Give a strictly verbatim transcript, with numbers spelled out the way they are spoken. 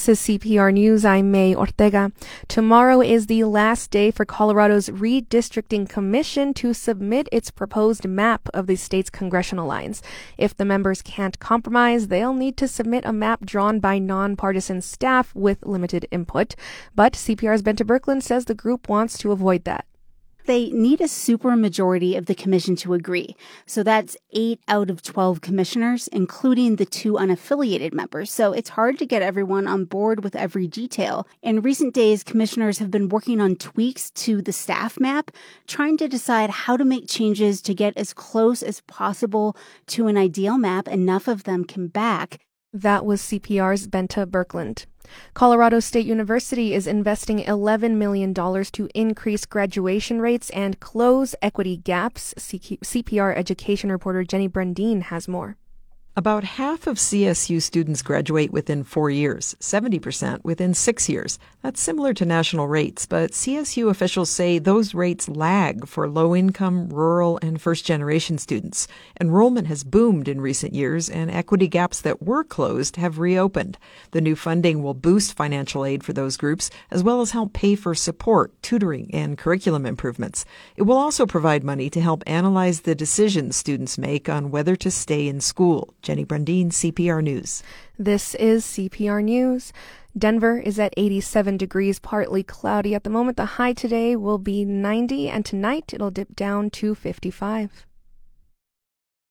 This is C P R News. I'm May Ortega. Tomorrow is the last day for Colorado's Redistricting Commission to submit its proposed map of the state's congressional lines. If the members can't compromise, they'll need to submit a map drawn by nonpartisan staff with limited input. But C P R's Bente Birkeland says the group wants to avoid that. They need a supermajority of the commission to agree. So that's eight out of twelve commissioners, including the two unaffiliated members. So it's hard to get everyone on board with every detail. In recent days, commissioners have been working on tweaks to the staff map, trying to decide how to make changes to get as close as possible to an ideal map enough of them can back. That was C P R's Bente Birkeland. Colorado State University is investing eleven million dollars to increase graduation rates and close equity gaps. C P R education reporter Jenny Brandine has more. About half of C S U students graduate within four years, seventy percent within six years. That's similar to national rates, but C S U officials say those rates lag for low-income, rural, and first-generation students. Enrollment has boomed in recent years, and equity gaps that were closed have reopened. The new funding will boost financial aid for those groups, as well as help pay for support, tutoring, and curriculum improvements. It will also provide money to help analyze the decisions students make on whether to stay in school. Jenny Brandine, C P R News. This is C P R News. Denver is at eighty-seven degrees, partly cloudy at the moment. The high today will be ninety, and tonight it'll dip down to fifty-five.